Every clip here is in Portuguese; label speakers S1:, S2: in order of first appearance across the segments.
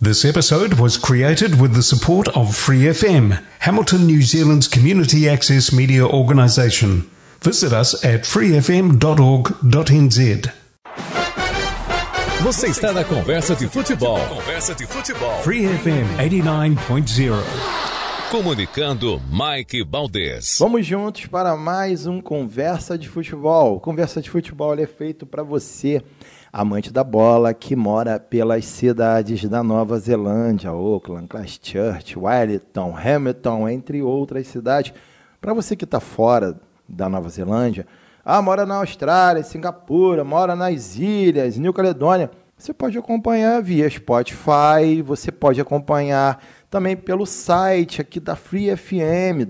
S1: This episode was created with the support of Free FM, Hamilton, New Zealand's community access media organisation. Visit us at freefm.org.nz.
S2: Você está na Conversa de Futebol.
S1: Free FM 89.0.
S2: Comunicando Mike Baldez.
S3: Vamos juntos para mais um Conversa de Futebol. Conversa de Futebol é feito para você, amante da bola, que mora pelas cidades da Nova Zelândia, Auckland, Christchurch, Wellington, Hamilton, entre outras cidades. Para você que está fora da Nova Zelândia, mora na Austrália, Singapura, mora nas ilhas, New Caledônia, você pode acompanhar via Spotify, você pode acompanhar também pelo site aqui da Free FM,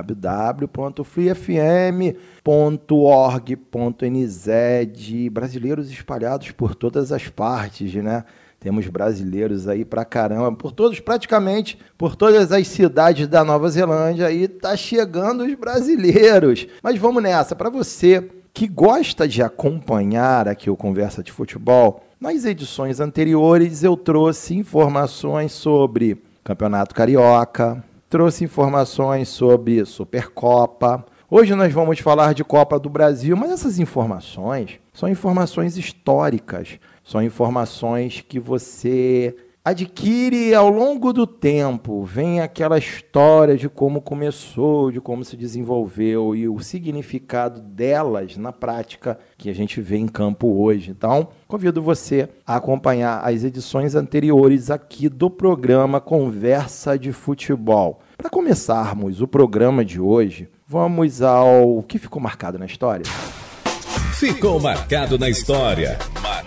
S3: www.freefm.org.nz, de brasileiros espalhados por todas as partes, né? Temos brasileiros aí pra caramba, praticamente por todas as cidades da Nova Zelândia, aí tá chegando os brasileiros. Mas vamos nessa, para você que gosta de acompanhar aqui o Conversa de Futebol, nas edições anteriores eu trouxe informações sobre Campeonato Carioca, trouxe informações sobre Supercopa. Hoje nós vamos falar de Copa do Brasil, mas essas informações são informações históricas, são informações que você adquire ao longo do tempo. Vem aquela história de como começou, de como se desenvolveu e o significado delas na prática que a gente vê em campo hoje. Então, convido você a acompanhar as edições anteriores aqui do programa Conversa de Futebol. Para começarmos o programa de hoje, vamos ao que ficou marcado na história.
S2: Ficou marcado na história.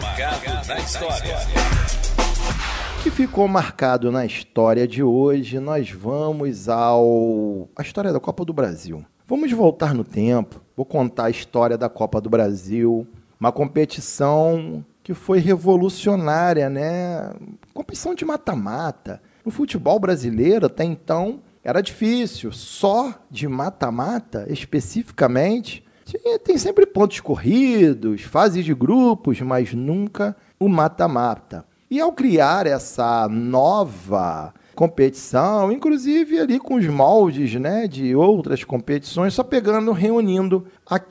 S3: O que ficou marcado na história de hoje, nós vamos à história da Copa do Brasil. Vamos voltar no tempo, vou contar a história da Copa do Brasil, uma competição que foi revolucionária, né? Competição de mata-mata. No futebol brasileiro, até então, era difícil. Só de mata-mata, especificamente, tem sempre pontos corridos, fases de grupos, mas nunca o mata-mata. E ao criar essa nova competição, inclusive ali com os moldes, né, de outras competições, só reunindo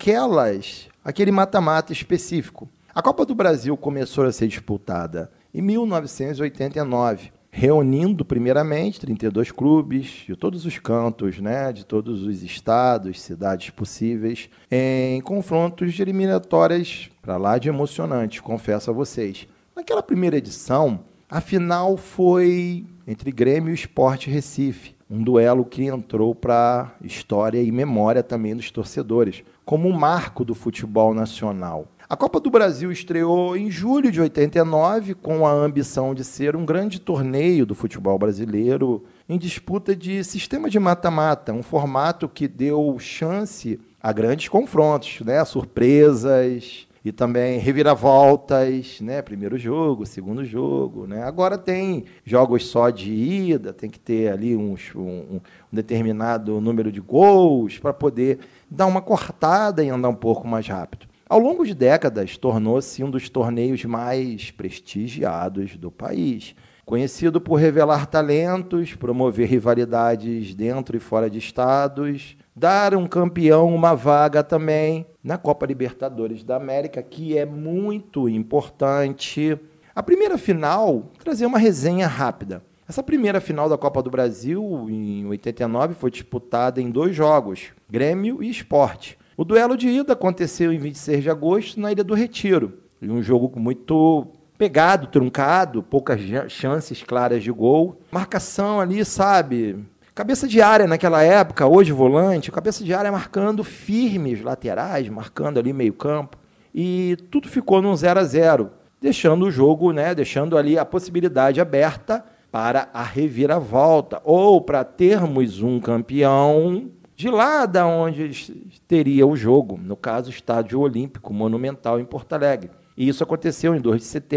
S3: aquele mata-mata específico. A Copa do Brasil começou a ser disputada em 1989, reunindo primeiramente 32 clubes de todos os cantos, né, de todos os estados, cidades possíveis, em confrontos de eliminatórias para lá de emocionantes, confesso a vocês. Naquela primeira edição, a final foi entre Grêmio e Sport Recife, um duelo que entrou para a história e memória também dos torcedores, como um marco do futebol nacional. A Copa do Brasil estreou em julho de 89, com a ambição de ser um grande torneio do futebol brasileiro em disputa de sistema de mata-mata, um formato que deu chance a grandes confrontos, né, surpresas e também reviravoltas, né? Primeiro jogo, segundo jogo, né? Agora tem jogos só de ida, tem que ter ali um determinado número de gols para poder dar uma cortada e andar um pouco mais rápido. Ao longo de décadas, tornou-se um dos torneios mais prestigiados do país, conhecido por revelar talentos, promover rivalidades dentro e fora de estados, dar um campeão uma vaga também na Copa Libertadores da América, que é muito importante. A primeira final, trazer uma resenha rápida. Essa primeira final da Copa do Brasil, em 89, foi disputada em 2 jogos, Grêmio e Sport. O duelo de ida aconteceu em 26 de agosto na Ilha do Retiro. Um jogo muito pegado, truncado, poucas chances claras de gol. Marcação ali, sabe? Cabeça de área naquela época, hoje volante, cabeça de área marcando firme os laterais, marcando ali meio campo. E tudo ficou num 0-0, deixando o jogo, né, deixando ali a possibilidade aberta para a reviravolta, ou para termos um campeão de lá da onde teria o jogo, no caso, o Estádio Olímpico Monumental em Porto Alegre. E isso aconteceu em 2 de setembro,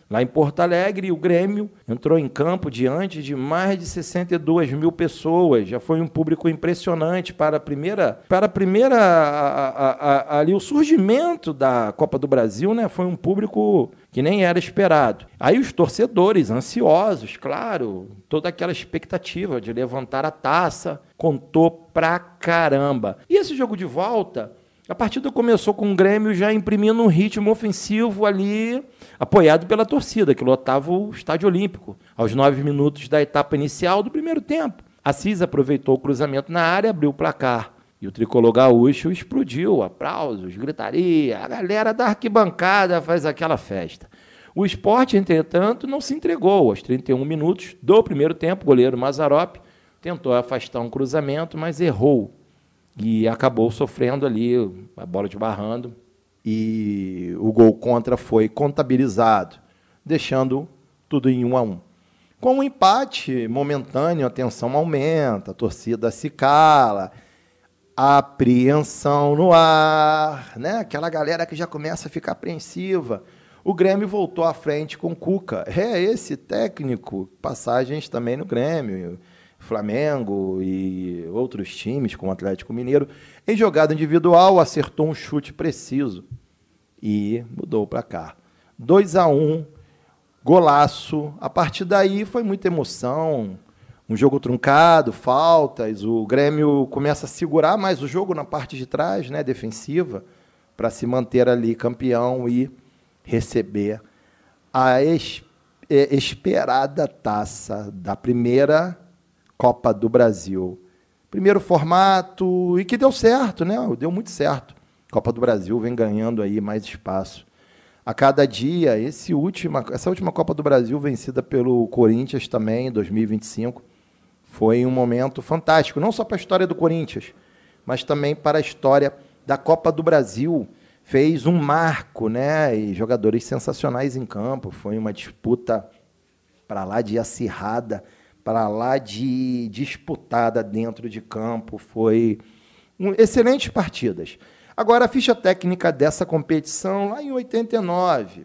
S3: Lá em Porto Alegre, o Grêmio entrou em campo diante de mais de 62 mil pessoas. Já foi um público impressionante ali o surgimento da Copa do Brasil, né? Foi um público que nem era esperado. Aí os torcedores, ansiosos, claro, toda aquela expectativa de levantar a taça, contou pra caramba. E esse jogo de volta, a partida começou com o Grêmio já imprimindo um ritmo ofensivo ali, apoiado pela torcida, que lotava o Estádio Olímpico, aos 9 minutos da etapa inicial do primeiro tempo. Assis aproveitou o cruzamento na área, abriu o placar. E o tricolor gaúcho explodiu, aplausos, gritaria, a galera da arquibancada faz aquela festa. O Sport, entretanto, não se entregou. Aos 31 minutos do primeiro tempo, o goleiro Mazzaropi tentou afastar um cruzamento, mas errou. E acabou sofrendo ali a bola desbarrando. E o gol contra foi contabilizado, deixando tudo em 1-1. Com o empate momentâneo, a tensão aumenta, a torcida se cala, a apreensão no ar, né? Aquela galera que já começa a ficar apreensiva. O Grêmio voltou à frente com o Cuca. É esse técnico, passagens também no Grêmio, Flamengo e outros times, como o Atlético Mineiro. Em jogada individual, acertou um chute preciso e mudou o placar. 2-1, golaço. A partir daí foi muita emoção, um jogo truncado, faltas. O Grêmio começa a segurar mais o jogo na parte de trás, né, defensiva, para se manter ali campeão e receber a esperada taça da primeira Copa do Brasil. Primeiro formato, e que deu certo, né? Deu muito certo. A Copa do Brasil vem ganhando aí mais espaço. A cada dia, essa última Copa do Brasil, vencida pelo Corinthians também, em 2025, foi um momento fantástico, não só para a história do Corinthians, mas também para a história da Copa do Brasil. Fez um marco, né? E jogadores sensacionais em campo. Foi uma disputa para lá de acirrada, para lá de disputada dentro de campo. Foi excelentes partidas. Agora, a ficha técnica dessa competição, lá em 89,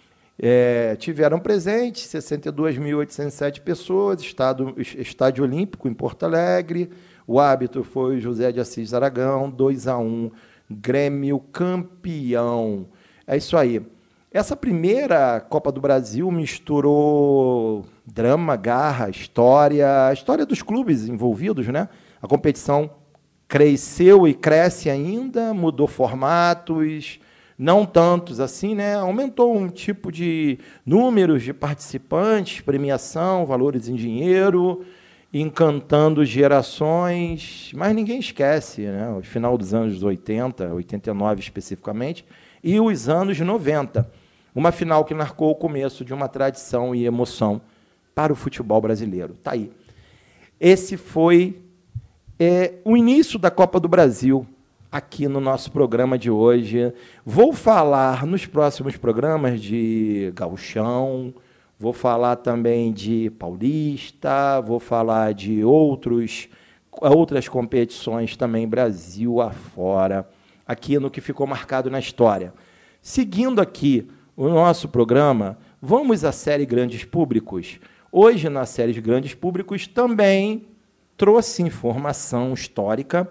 S3: tiveram presentes 62.807 pessoas, Estádio Olímpico em Porto Alegre. O árbitro foi José de Assis Aragão, 2-1, Grêmio campeão. É isso aí. Essa primeira Copa do Brasil misturou drama, garra, história, a história dos clubes envolvidos, né? A competição cresceu e cresce ainda, mudou formatos, não tantos assim, né? Aumentou um tipo de números de participantes, premiação, valores em dinheiro, encantando gerações, mas ninguém esquece, né? O final dos anos 80, 89 especificamente, e os anos 90. Uma final que marcou o começo de uma tradição e emoção para o futebol brasileiro. Tá aí. Esse foi o início da Copa do Brasil aqui no nosso programa de hoje. Vou falar nos próximos programas de Gauchão, vou falar também de Paulista, vou falar de outras competições também, Brasil afora, aqui no que ficou marcado na história. Seguindo aqui o nosso programa, vamos à série Grandes Públicos. Hoje, na série Grandes Públicos, também trouxe informação histórica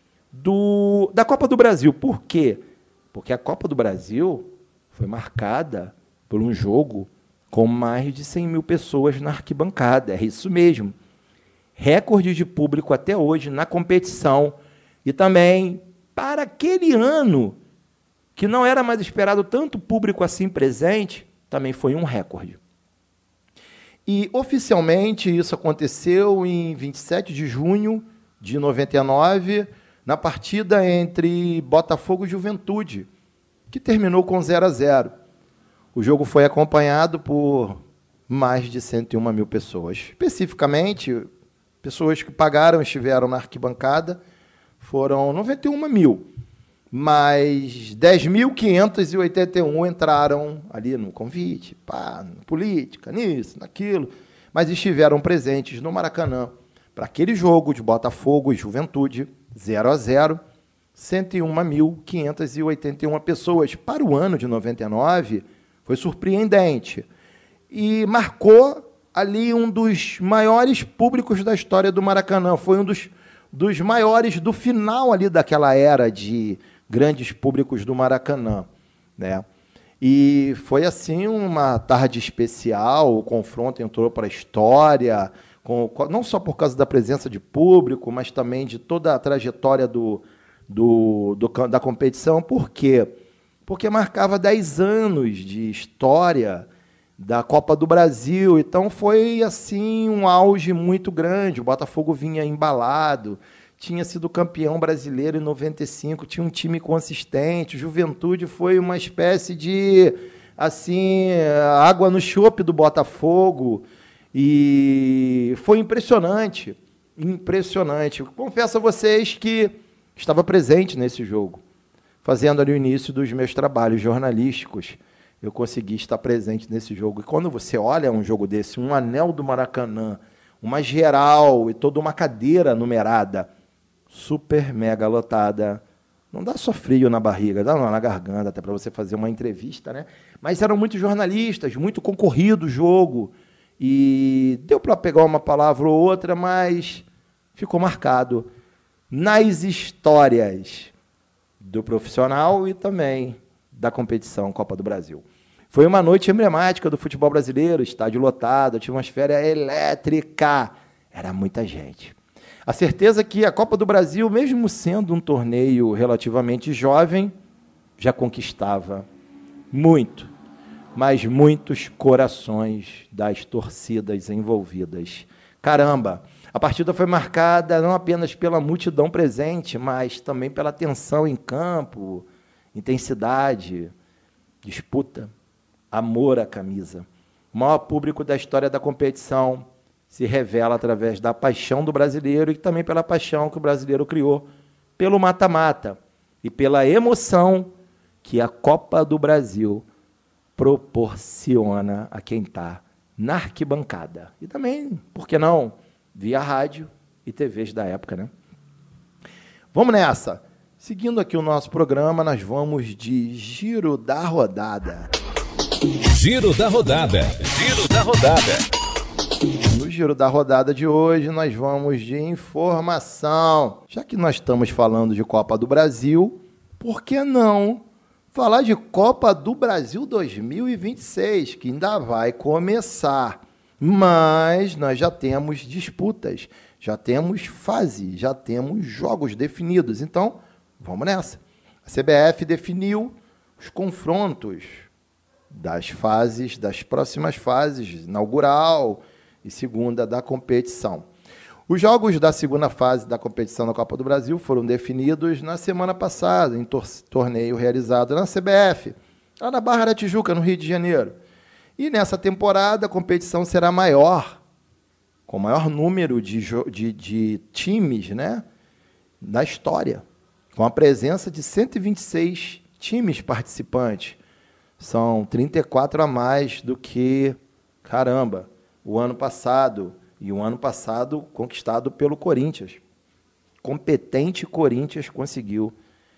S3: da Copa do Brasil. Por quê? Porque a Copa do Brasil foi marcada por um jogo com mais de 100 mil pessoas na arquibancada. É isso mesmo. Recorde de público até hoje na competição. E também, para aquele ano, que não era mais esperado tanto público assim presente, também foi um recorde. E, oficialmente, isso aconteceu em 27 de junho de 99, na partida entre Botafogo e Juventude, que terminou com 0-0. O jogo foi acompanhado por mais de 101 mil pessoas. Especificamente, pessoas que pagaram, estiveram na arquibancada, foram 91 mil. Mas 10.581 entraram ali no convite, política, nisso, naquilo, mas estiveram presentes no Maracanã para aquele jogo de Botafogo e Juventude, 0-0, 101.581 pessoas. Para o ano de 99, foi surpreendente. e marcou ali um dos maiores públicos da história do Maracanã. Foi um dos maiores do final ali daquela era de grandes públicos do Maracanã, né? E foi assim uma tarde especial, o confronto entrou para a história, não só por causa da presença de público, mas também de toda a trajetória da competição. Por quê? Porque marcava 10 anos de história da Copa do Brasil, então foi assim um auge muito grande. O Botafogo vinha embalado, tinha sido campeão brasileiro em 95, tinha um time consistente, o Juventude foi uma espécie de assim, água no chope do Botafogo, e foi impressionante, impressionante. Confesso a vocês que estava presente nesse jogo, fazendo ali o início dos meus trabalhos jornalísticos. Eu consegui estar presente nesse jogo. E quando você olha um jogo desse, um anel do Maracanã, uma geral e toda uma cadeira numerada, super mega lotada, não dá só frio na barriga, dá na garganta, até para você fazer uma entrevista, né? Mas eram muitos jornalistas, muito concorrido o jogo, e deu para pegar uma palavra ou outra, mas ficou marcado nas histórias do profissional e também da competição Copa do Brasil. Foi uma noite emblemática do futebol brasileiro, estádio lotado, atmosfera elétrica, era muita gente. A certeza que a Copa do Brasil, mesmo sendo um torneio relativamente jovem, já conquistava muito, mas muitos corações das torcidas envolvidas. Caramba, a partida foi marcada não apenas pela multidão presente, mas também pela tensão em campo, intensidade, disputa, amor à camisa. O maior público da história da competição se revela através da paixão do brasileiro e também pela paixão que o brasileiro criou pelo mata-mata e pela emoção que a Copa do Brasil proporciona a quem está na arquibancada. E também, por que não, via rádio e TVs da época, né? Vamos nessa! Seguindo aqui o nosso programa, nós vamos de Giro da Rodada.
S2: Giro da Rodada. Giro da Rodada.
S3: No Giro da Rodada de hoje, nós vamos de informação. Já que nós estamos falando de Copa do Brasil, por que não falar de Copa do Brasil 2026, que ainda vai começar? Mas nós já temos disputas, já temos fase, já temos jogos definidos. Então, vamos nessa. A CBF definiu os confrontos das fases, das próximas fases, inaugural e segunda da competição. Os jogos da segunda fase da competição da Copa do Brasil foram definidos na semana passada, em torneio realizado na CBF, lá na Barra da Tijuca, no Rio de Janeiro. E nessa temporada a competição será maior, com maior número de times, né, da história, com a presença de 126 times participantes. São 34 a mais do que, caramba, o ano passado. E o ano passado conquistado pelo Corinthians. Competente Corinthians conseguiu.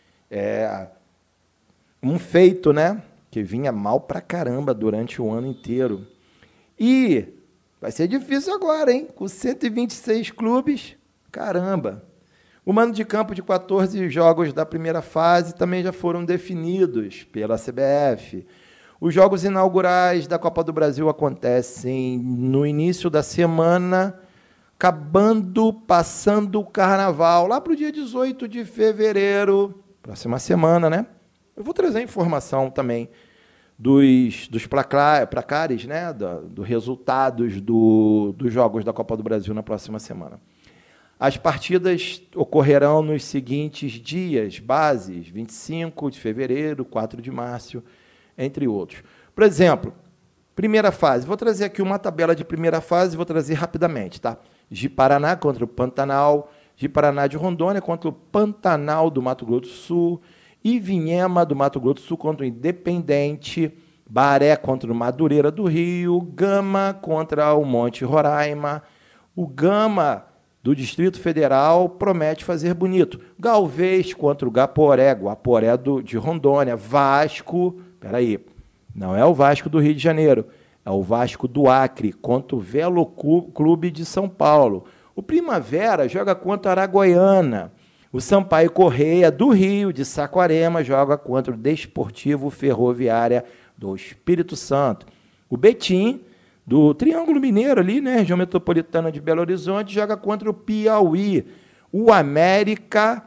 S3: Um feito, né? Que vinha mal pra caramba durante o ano inteiro. E vai ser difícil agora, hein? Com 126 clubes, caramba. O mando de campo de 14 jogos da primeira fase também já foram definidos pela CBF. Os jogos inaugurais da Copa do Brasil acontecem no início da semana, passando o Carnaval, lá para o dia 18 de fevereiro, próxima semana, né? Eu vou trazer informação também dos placares, né? Dos resultados dos jogos da Copa do Brasil na próxima semana. As partidas ocorrerão nos seguintes dias, bases, 25 de fevereiro, 4 de março, entre outros. Por exemplo, primeira fase. Vou trazer aqui uma tabela de primeira fase, vou trazer rapidamente, tá? Ji-Paraná contra o Pantanal, Ji-Paraná de Rondônia contra o Pantanal do Mato Grosso do Sul, Ivinhema do Mato Grosso do Sul contra o Independente, Baré contra o Madureira do Rio, Gama contra o Monte Roraima. O Gama do Distrito Federal promete fazer bonito. Galvez contra o Guaporé de Rondônia. Vasco, peraí, não é o Vasco do Rio de Janeiro, é o Vasco do Acre contra o Velo Clube de São Paulo. O Primavera joga contra a Araguaiana. O Sampaio Correia do Rio, de Saquarema, joga contra o Desportivo Ferroviária do Espírito Santo. O Betim, do Triângulo Mineiro ali, né, região metropolitana de Belo Horizonte, joga contra o Piauí. O América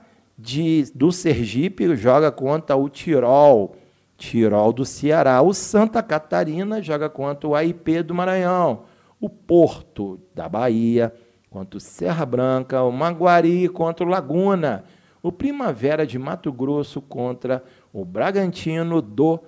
S3: do Sergipe joga contra o Tirol do Ceará. O Santa Catarina joga contra o AIP do Maranhão. O Porto da Bahia contra o Serra Branca. O Maguari contra o Laguna. O Primavera de Mato Grosso contra o Bragantino do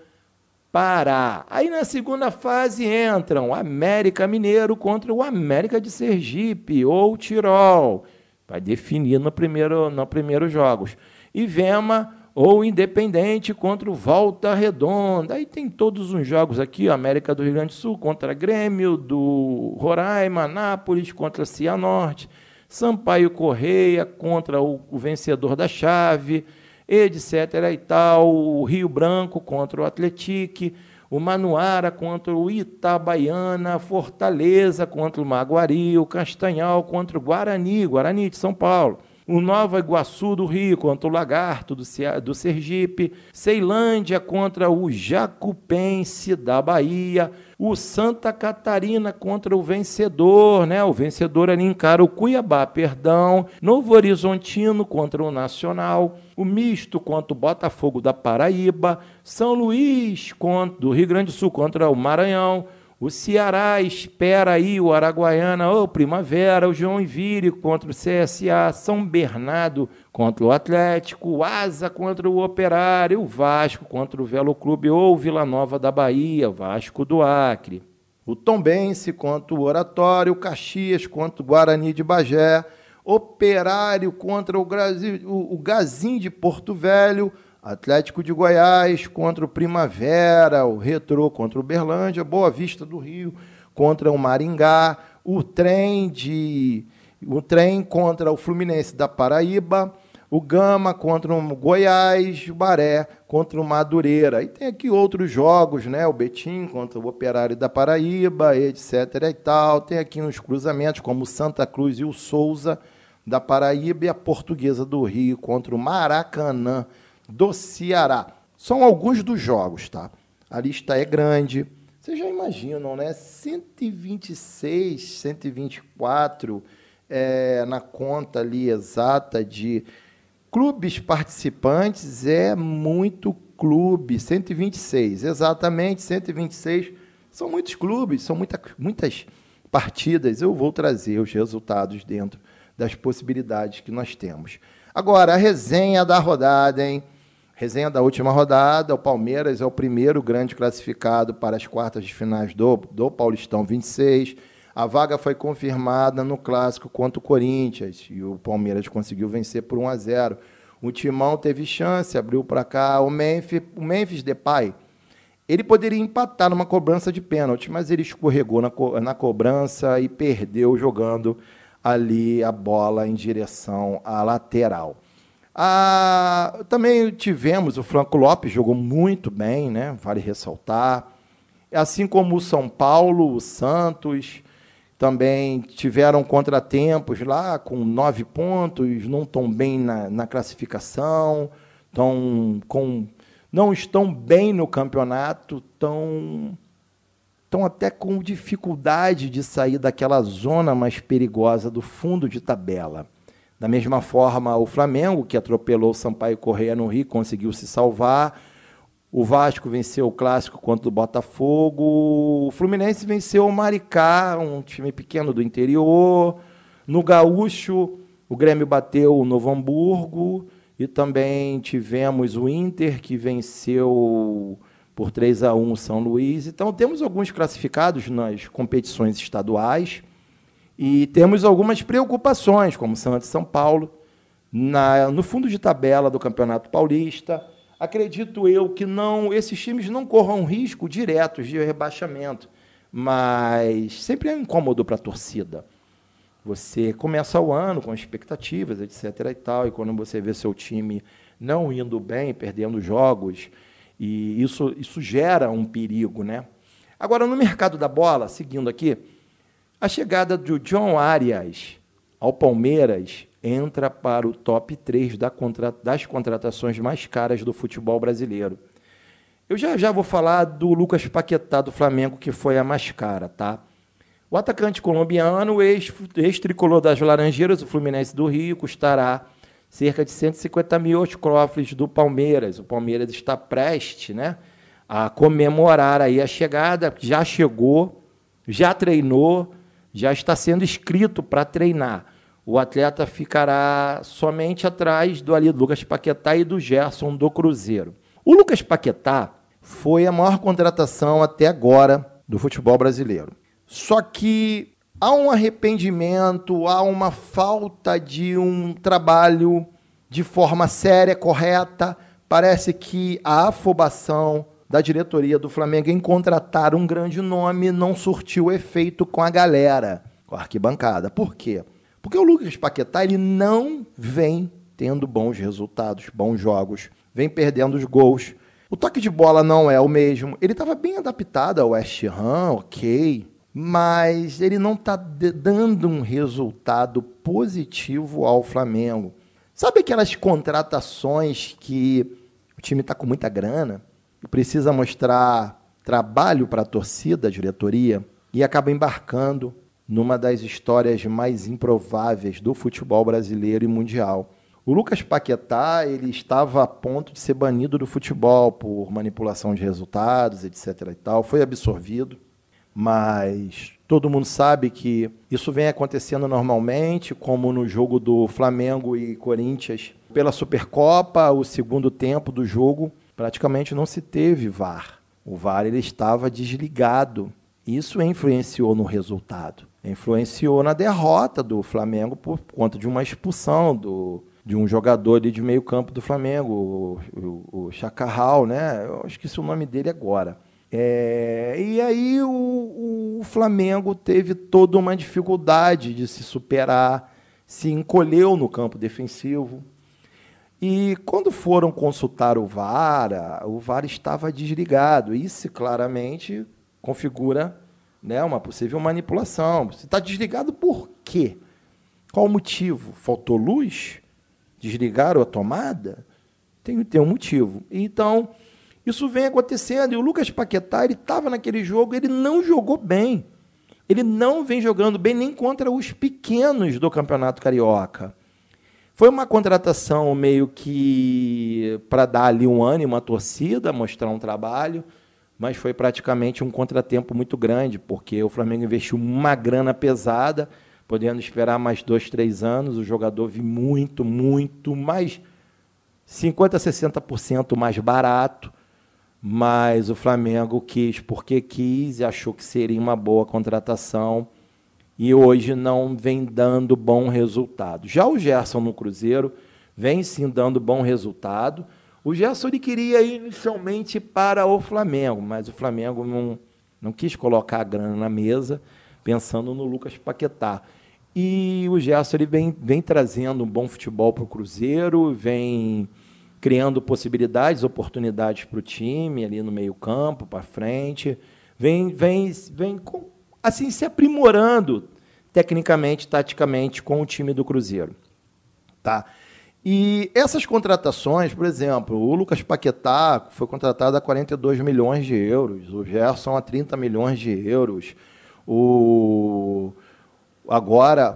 S3: Pará. Aí na segunda fase entram o América Mineiro contra o América de Sergipe ou Tirol. Vai definir no primeiro jogos. E Vema ou Independente contra o Volta Redonda. Aí tem todos os jogos aqui, América do Rio Grande do Sul contra Grêmio, do Roraima, Nápoles contra Cianorte, Sampaio Correia contra o vencedor da chave, etc. e tal, o Rio Branco contra o Atletique, o Manuara contra o Itabaiana, Fortaleza contra o Maguari, o Castanhal contra o Guarani de São Paulo, o Nova Iguaçu do Rio contra o Lagarto do Sergipe, Ceilândia contra o Jacupense da Bahia, o Santa Catarina contra o vencedor, né? O vencedor ali encara o Cuiabá, Novo Horizontino contra o Nacional, o Misto contra o Botafogo da Paraíba, São Luís do Rio Grande do Sul contra o Maranhão, o Ceará espera aí o Araguaiana, o Primavera, o Joinville contra o CSA, São Bernardo contra o Atlético, o Asa contra o Operário, o Vasco contra o Velo Clube ou Vila Nova da Bahia, o Vasco do Acre. O Tombense contra o Oratório, o Caxias contra o Guarani de Bagé, Operário contra o Gazim de Porto Velho, Atlético de Goiás contra o Primavera, o Retrô contra o Uberlândia, Boa Vista do Rio contra o Maringá, o Trem contra o Fluminense da Paraíba, o Gama contra o Goiás, o Baré contra o Madureira. E tem aqui outros jogos, né? O Betim contra o Operário da Paraíba, etc. e tal. Tem aqui uns cruzamentos como o Santa Cruz e o Souza da Paraíba e a Portuguesa do Rio contra o Maracanã do Ceará. São alguns dos jogos, tá? A lista é grande. Vocês já imaginam, né? 126, 124 na conta ali exata de clubes participantes, é muito clube. 126, exatamente, 126. São muitos clubes, são muitas partidas. Eu vou trazer os resultados dentro das possibilidades que nós temos. Agora, a resenha da rodada, hein? Resenha da última rodada, o Palmeiras é o primeiro grande classificado para as quartas de finais do Paulistão 26. A vaga foi confirmada no clássico contra o Corinthians e o Palmeiras conseguiu vencer por 1-0. O Timão teve chance, abriu para cá. O Memphis Depay, ele poderia empatar numa cobrança de pênalti, mas ele escorregou na cobrança e perdeu jogando ali a bola em direção à lateral. Também tivemos o Franco Lopes, jogou muito bem, né? Vale ressaltar. Assim como o São Paulo, o Santos, também tiveram contratempos lá com 9 pontos, não estão bem na classificação, não estão bem no campeonato, estão até com dificuldade de sair daquela zona mais perigosa do fundo de tabela. Da mesma forma, o Flamengo, que atropelou o Sampaio Correia no Rio, conseguiu se salvar. O Vasco venceu o Clássico contra o Botafogo. O Fluminense venceu o Maricá, um time pequeno do interior. No Gaúcho, o Grêmio bateu o Novo Hamburgo. E também tivemos o Inter, que venceu por 3-1 o São Luís. Então, temos alguns classificados nas competições estaduais. E temos algumas preocupações, como Santos e São Paulo, no fundo de tabela do Campeonato Paulista. Acredito eu que esses times não corram risco direto de rebaixamento, mas sempre é incômodo para a torcida. Você começa o ano com expectativas, etc. e tal, e quando você vê seu time não indo bem, perdendo jogos, e isso gera um perigo, né? Agora, no mercado da bola, seguindo aqui, a chegada do John Arias ao Palmeiras entra para o top 3 das contratações mais caras do futebol brasileiro. Eu já vou falar do Lucas Paquetá, do Flamengo, que foi a mais cara, tá? O atacante colombiano, ex-tricolor das Laranjeiras, o Fluminense do Rio, custará cerca de 150 mil aos cofres do Palmeiras. O Palmeiras está prestes, né, a comemorar aí a chegada, já chegou, já treinou, já está sendo inscrito para treinar. O atleta ficará somente atrás do Lucas Paquetá e do Gerson do Cruzeiro. O Lucas Paquetá foi a maior contratação até agora do futebol brasileiro. Só que há um arrependimento, há uma falta de um trabalho de forma séria, correta. Parece que a afobação da diretoria do Flamengo em contratar um grande nome não surtiu efeito com a galera, com a arquibancada. Por quê? Porque o Lucas Paquetá ele não vem tendo bons resultados, bons jogos, vem perdendo os gols. O toque de bola não é o mesmo. Ele estava bem adaptado ao West Ham, ok, mas ele não está dando um resultado positivo ao Flamengo. Sabe aquelas contratações que o time está com muita grana e precisa mostrar trabalho para a torcida, a diretoria, e acaba embarcando numa das histórias mais improváveis do futebol brasileiro e mundial? O Lucas Paquetá ele estava a ponto de ser banido do futebol por manipulação de resultados, etc. e tal. Foi absorvido, mas todo mundo sabe que isso vem acontecendo normalmente, como no jogo do Flamengo e Corinthians. Pela Supercopa, o segundo tempo do jogo, praticamente não se teve VAR. O VAR ele estava desligado. Isso influenciou no resultado. Influenciou na derrota do Flamengo por conta de uma expulsão de um jogador ali de meio campo do Flamengo, o Chacarral, né? Eu esqueci o nome dele agora. E aí o Flamengo teve toda uma dificuldade de se superar, se encolheu no campo defensivo. E quando foram consultar o VAR estava desligado. Isso claramente configura, né, uma possível manipulação. Você está desligado por quê? Qual o motivo? Faltou luz? Desligaram a tomada? Tem um motivo. Então, isso vem acontecendo. E o Lucas Paquetá, ele estava naquele jogo, ele não jogou bem. Ele não vem jogando bem nem contra os pequenos do Campeonato Carioca. Foi uma contratação meio que para dar ali um ânimo à torcida, mostrar um trabalho, mas foi praticamente um contratempo muito grande, porque o Flamengo investiu uma grana pesada, podendo esperar mais 2, 3 anos, o jogador vir muito mais, 50% a 60% mais barato, mas o Flamengo quis porque quis e achou que seria uma boa contratação e hoje não vem dando bom resultado. Já o Gerson no Cruzeiro vem sim dando bom resultado. O Gerson ele queria ir inicialmente para o Flamengo, mas o Flamengo não quis colocar a grana na mesa pensando no Lucas Paquetá. E o Gerson ele vem trazendo um bom futebol para o Cruzeiro, vem criando possibilidades, oportunidades para o time ali no meio campo, para frente, vem assim se aprimorando tecnicamente, taticamente com o time do Cruzeiro. Tá? E essas contratações, por exemplo, o Lucas Paquetá foi contratado a 42 milhões de euros, o Gerson a 30 milhões de euros, agora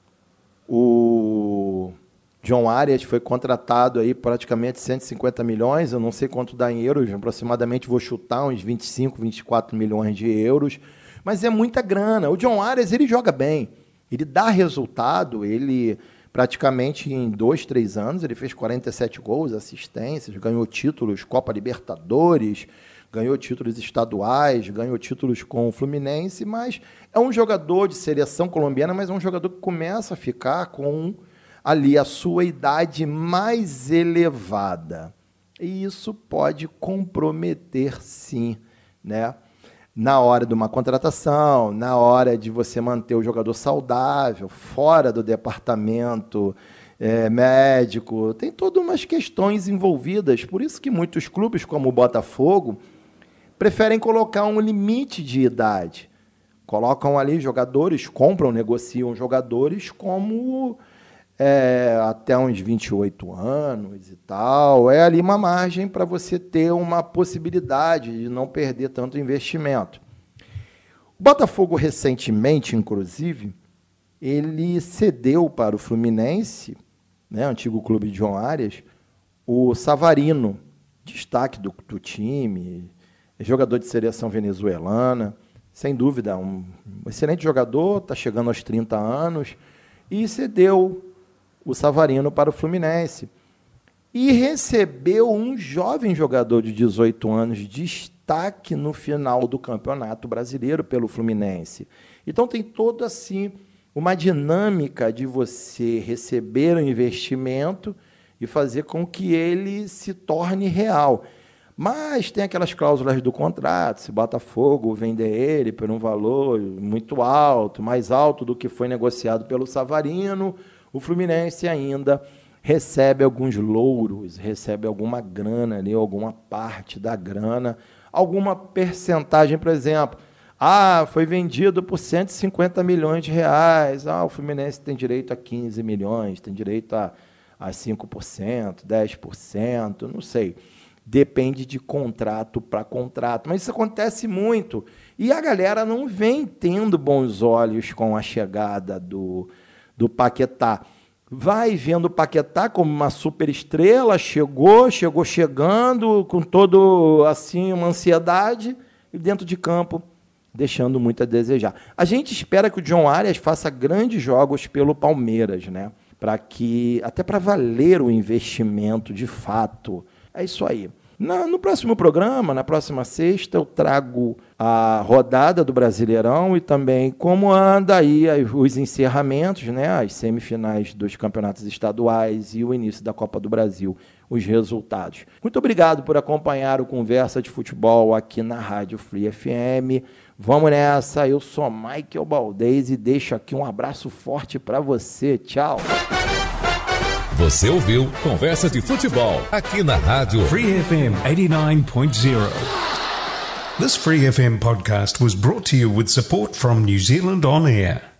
S3: o John Arias foi contratado aí praticamente 150 milhões, eu não sei quanto dá em euros, aproximadamente vou chutar uns 25, 24 milhões de euros, mas é muita grana. O John Arias, ele joga bem, ele dá resultado, ele praticamente em 2, 3 anos, ele fez 47 gols, assistências, ganhou títulos, Copa Libertadores, ganhou títulos estaduais, ganhou títulos com o Fluminense, mas é um jogador de seleção colombiana, mas é um jogador que começa a ficar com ali a sua idade mais elevada. E isso pode comprometer, sim, né? Na hora de uma contratação, na hora de você manter o jogador saudável, fora do departamento médico, tem todas umas questões envolvidas. Por isso que muitos clubes, como o Botafogo, preferem colocar um limite de idade. Colocam ali jogadores, compram, negociam jogadores como até uns 28 anos e tal. É ali uma margem para você ter uma possibilidade de não perder tanto investimento. O Botafogo, recentemente, inclusive, ele cedeu para o Fluminense, né, antigo clube de João Arias, o Savarino, destaque do time, jogador de seleção venezuelana, sem dúvida, um excelente jogador, está chegando aos 30 anos, e cedeu o Savarino para o Fluminense. E recebeu um jovem jogador de 18 anos, destaque no final do Campeonato Brasileiro pelo Fluminense. Então tem toda assim uma dinâmica de você receber um investimento e fazer com que ele se torne real. Mas tem aquelas cláusulas do contrato, se o Botafogo vender ele por um valor muito alto, mais alto do que foi negociado pelo Savarino, o Fluminense ainda recebe alguns louros, recebe alguma grana ali, alguma parte da grana, alguma percentagem, por exemplo. Foi vendido por 150 milhões de reais. O Fluminense tem direito a 15 milhões, tem direito a 5%, 10%, não sei. Depende de contrato para contrato. Mas isso acontece muito. E a galera não vem tendo bons olhos com a chegada do Paquetá. Vai vendo o Paquetá como uma superestrela, chegando, com todo assim uma ansiedade, e dentro de campo deixando muito a desejar. A gente espera que o John Arias faça grandes jogos pelo Palmeiras, né? Até para valer o investimento de fato. É isso aí. No próximo programa, na próxima sexta, eu trago a rodada do Brasileirão e também como anda aí os encerramentos, né? As semifinais dos campeonatos estaduais e o início da Copa do Brasil, os resultados. Muito obrigado por acompanhar o Conversa de Futebol aqui na Rádio Free FM. Vamos nessa, eu sou Michael Baldez e deixo aqui um abraço forte para você. Tchau!
S2: Você ouviu Conversa de Futebol aqui na Rádio
S1: Free FM 89.0. This Free FM podcast was brought to you with support from New Zealand On Air.